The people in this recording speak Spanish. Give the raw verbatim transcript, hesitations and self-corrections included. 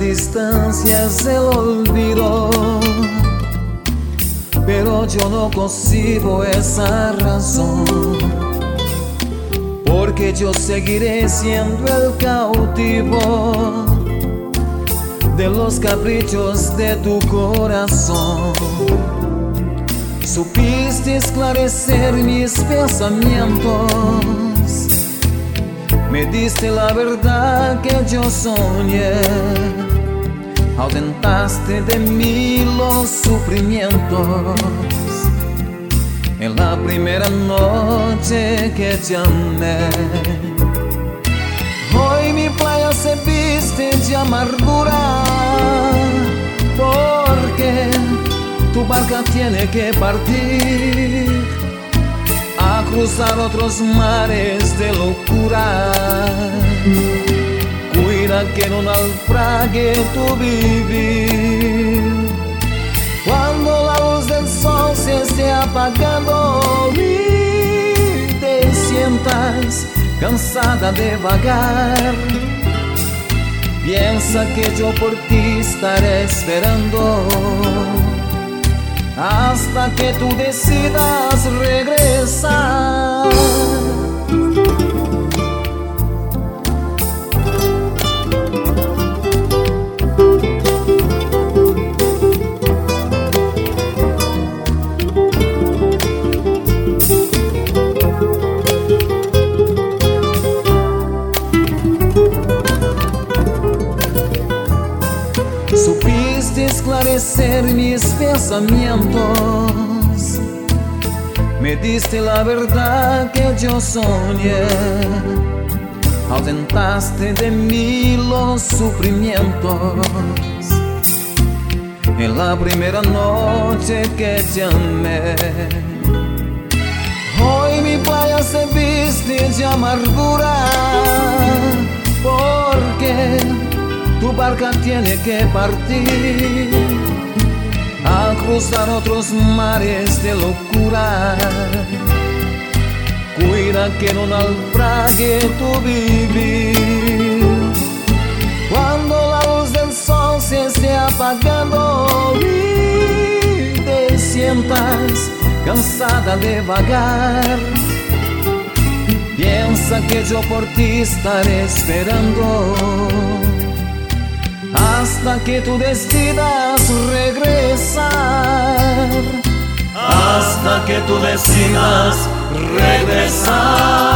distancia es el olvido, pero yo no concibo esa razón, porque yo seguiré siendo el cautivo de los caprichos de tu corazón. Supiste esclarecer mis pensamientos, me diste la verdad que yo soñé, ahuyentaste de mí los sufrimientos en la primera noche que te amé. Hoy mi playa se viste de amargura, porque tu barca tiene que partir a cruzar otros mares de locura. Cuida que no naufrague tu vivir. Cuando la luz del sol se esté apagando y te sientas cansada de vagar, piensa que yo por ti estaré esperando hasta que tú decidas regresar. Supiste esclarecer mis pensamientos, me diste la verdad que yo soñé, ahuyentaste de mí los sufrimientos en la primera noche que te amé. Hoy mi playa se viste de amargura, porque tu barca tiene que partir a cruzar otros mares de locura. Cuida que no naufrague tu vivir. Cuando la luz del sol se esté apagando y te sientas cansada de vagar, piensa que yo por ti estaré esperando hasta que tú decidas regresar, hasta que tú decidas regresar.